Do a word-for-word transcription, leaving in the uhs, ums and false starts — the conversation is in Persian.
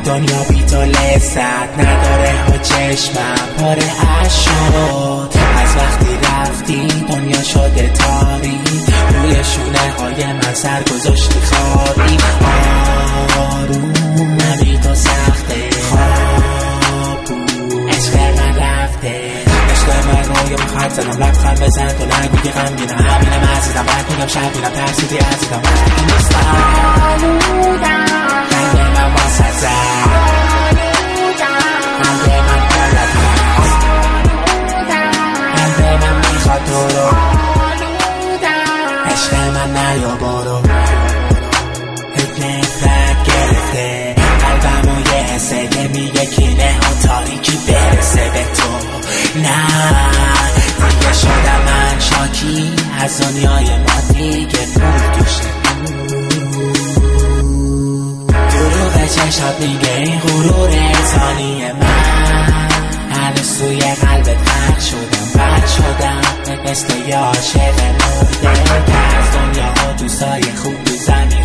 دنیا بی تو لذت نداره و چشمم پاره اش شد. از وقتی رفتی دنیا شده تاریک، روی شونه های من سر گذاشتی خالی. آروم نبی تو سخته، خواب بود عشق من رفته. عشق من روی مخط زنم لبخند بزن، تو نگوی غمگینم همینم عزیزم، باید میگم شبینم ترسیدی عزیزم. من نیستم قلب من واسه زد، قلب من پرد هست، قلب من میخواد تو رو، عشق من نیا برو. نفرت گرفته قلبم و یه حسه که میگه کینه اون تاریکی برسه به تو. نه دیگه شدم من شاکی از دنیای ما، دیگه پول توشه. دروغ چشات میگه این غرور انسانی من، هنوز سوی قلبت پرد شدم بد شدم مثل یه عاشق مرده که از دنیا و دوستای خوب تو زمین